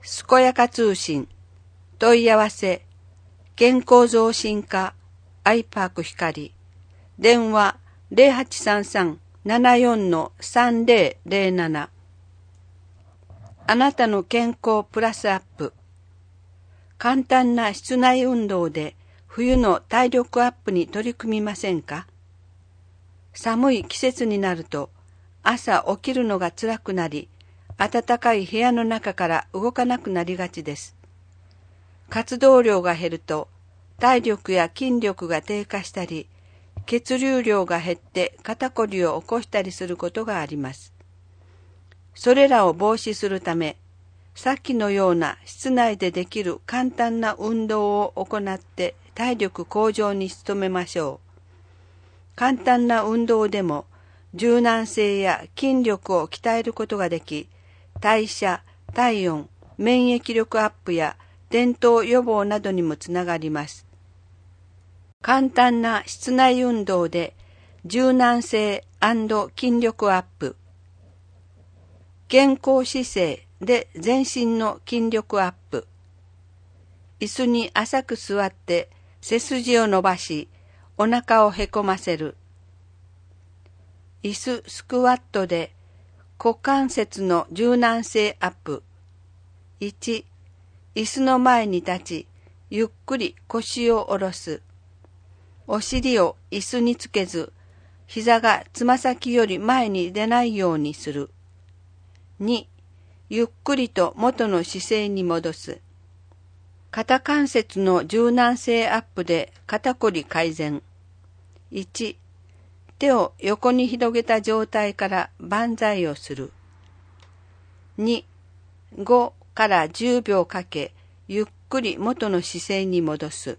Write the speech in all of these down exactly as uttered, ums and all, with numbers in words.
健やか通信問い合わせ健康増進課アイパーク光電話 ゼロはちさんさん ななよん さんぜろぜろなな あなたの健康プラスアップ。簡単な室内運動で冬の体力アップに取り組みませんか？寒い季節になると朝起きるのが辛くなり、暖かい部屋の中から動かなくなりがちです。活動量が減ると体力や筋力が低下したり、血流量が減って肩こりを起こしたりすることがあります。それらを防止するため、さっきのような室内でできる簡単な運動を行って体力向上に努めましょう。簡単な運動でも柔軟性や筋力を鍛えることができ、代謝、体温、免疫力アップや転倒予防などにもつながります。簡単な室内運動で柔軟性&筋力アップ。健康姿勢で全身の筋力アップ。椅子に浅く座って背筋を伸ばし、お腹をへこませる。椅子スクワットで股関節の柔軟性アップ。いち、椅子の前に立ち、ゆっくり腰を下ろす。お尻を椅子につけず、膝がつま先より前に出ないようにする。に、ゆっくりと元の姿勢に戻す。肩関節の柔軟性アップで肩こり改善。いち、手を横に広げた状態から万歳をする。に、ごからじゅうびょうかけ、ゆっくり元の姿勢に戻す。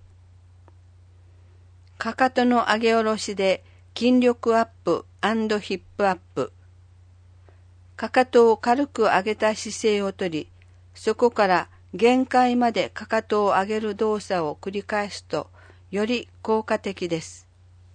かかとの上げ下ろしで筋力アップ&ヒップアップ。かかとを軽く上げた姿勢をとり、そこから限界までかかとを上げる動作を繰り返すと、より効果的です。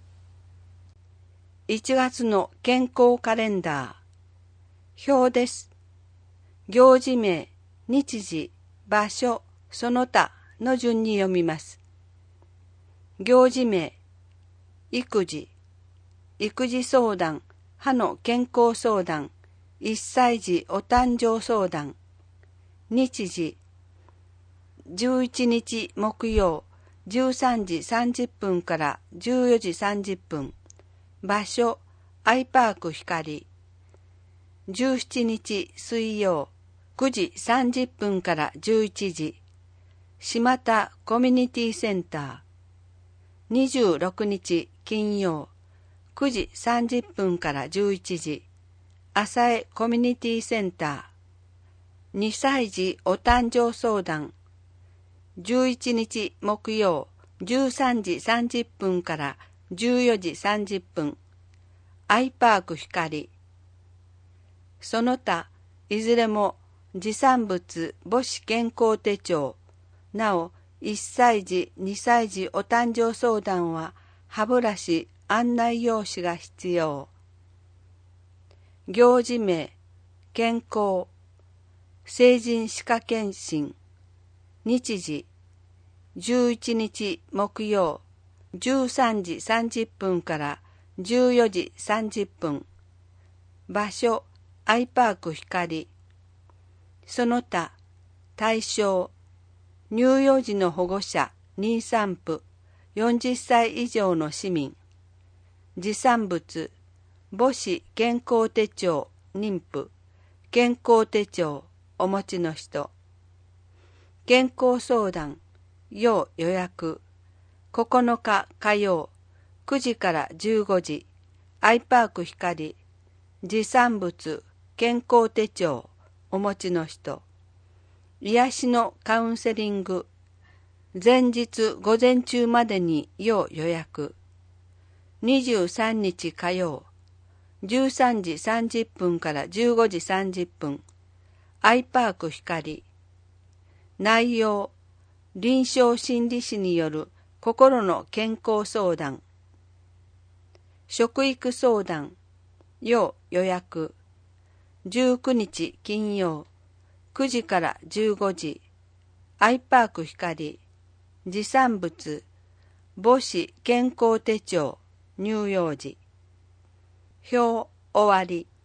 いちがつの健康カレンダー。表です。行事名、日時、場所、その他の順に読みます。行事名、育児、育児相談、歯の健康相談、いっさい児お誕生相談。日時、じゅういちにち木曜、じゅうさんじさんじゅっぷんからじゅうよじさんじゅっぷん。場所、アイパーク光。じゅうしちにち水曜、くじさんじゅっぷんからじゅういちじ。島田コミュニティセンター。にじゅうろくにち金曜、くじさんじゅっぷんからじゅういちじ。浅江コミュニティセンター。にさい児お誕生相談。じゅういちにち木曜、じゅうさんじさんじゅっぷんからじゅうよじさんじゅっぷん。アイパーク光。その他、いずれも持参物母子健康手帳。なお、いっさい児、にさい児お誕生相談は歯ブラシ案内用紙が必要。行事名、健康、成人歯科検診。日時、じゅういちにち木曜、じゅうさんじさんじゅっぷんからじゅうよじさんじゅっぷん。場所、アイパーク光。その他、対象、乳幼児の保護者、妊産婦、よんじゅっさい以上の市民。持参物、母子健康手帳、妊婦、健康手帳、お持ちの人。健康相談、要予約。ここのか火曜、くじからじゅうごじ。アイパーク光。持参物、健康手帳、お持ちの人。癒しのカウンセリング。前日午前中までに要予約。にじゅうさんにち火曜、じゅうさんじさんじゅっぷんからじゅうごじさんじゅっぷん。アイパーク光。内容、臨床心理士による心の健康相談。食育相談、要予約。じゅうくにち金曜、 くじからじゅうごじ、アイパーク光、持参物、母子健康手帳、乳幼児。表終わり。